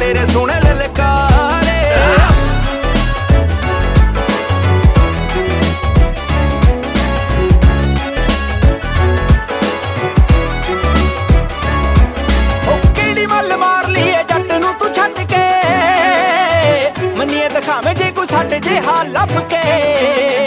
ਤੇਰੇ ਸੋਹਣੇ ਲਲਕਾਰੇ। ਕਿਹੜੀ ਮੱਲ ਮਾਰ ਲਈਏ ਜੱਟ ਨੂੰ ਤੂੰ ਛੱਡ ਕੇ, ਮੰਨੀਏ ਦਿਖਾਵੇਂ ਜੇ ਕੋਈ ਸਾਡੇ ਜੇ ਹਾਲ ਲੱਭ ਕੇ।